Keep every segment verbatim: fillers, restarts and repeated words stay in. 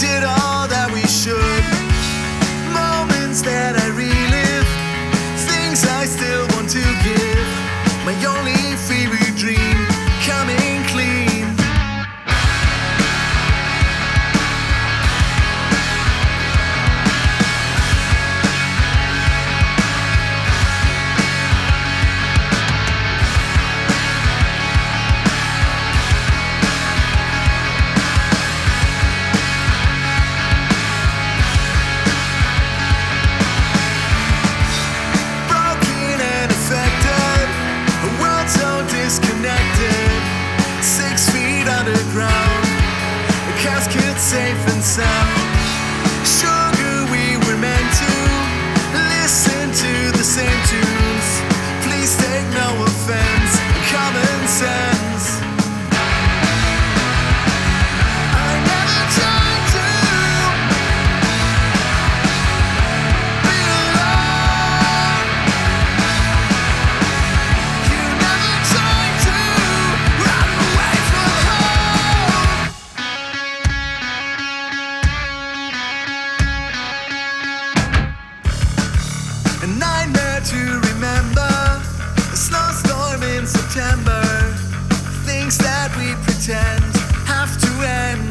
did all that we should. Moments that I relive, things I still want to give. My only fever dream coming clean. Safe and sound. Sugar, we were meant to listen to the same tunes. Please take no offense. Common sense. I never tried to be alone. You never tried to run away from home. A nightmare to remember, a snowstorm in September. Things that we pretend have to end.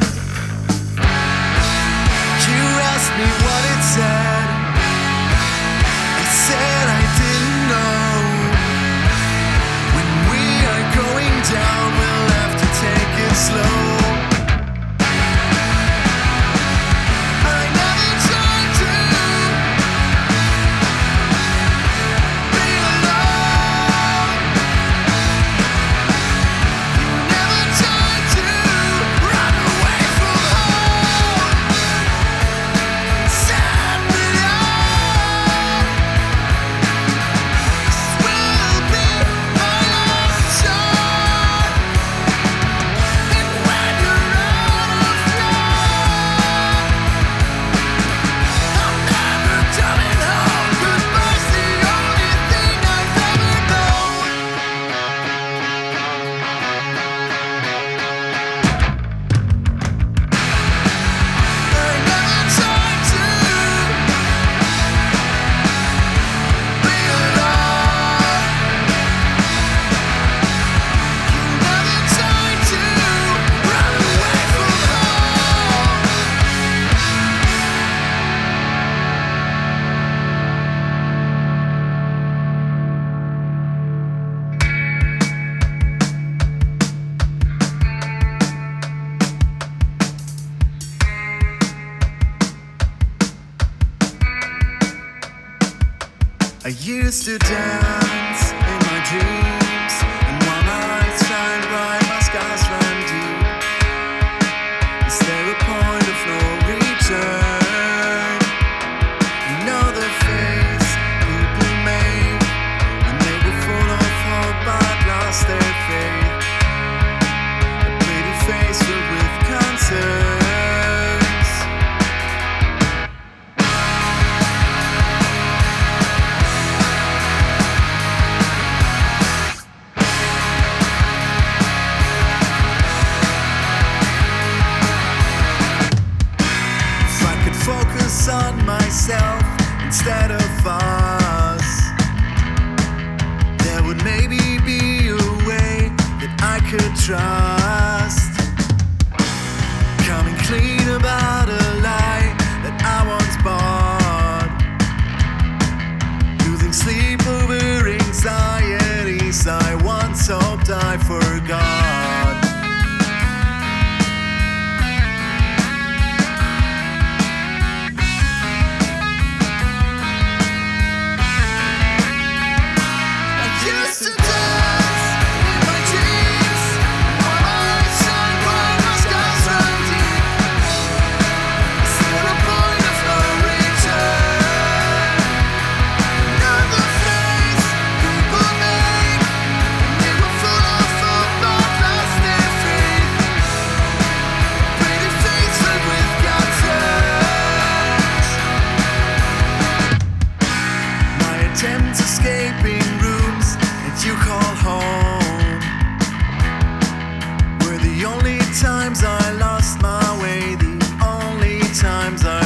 You asked me what it said. I said I didn't know. When we are going down, we'll have to take it slow. I used to dance in my dreams, and while my eyes shine bright, my scars run deep. Is there a point of no return? You know the face people make when they were full of hope but lost their faith. A pretty face filled with concerns. Focus on myself instead of us. There would maybe be a way that I could trust. Coming clean about a lie that I once bought. Losing sleep over anxieties I once hoped I forgot. Used to dance in my dreams. times I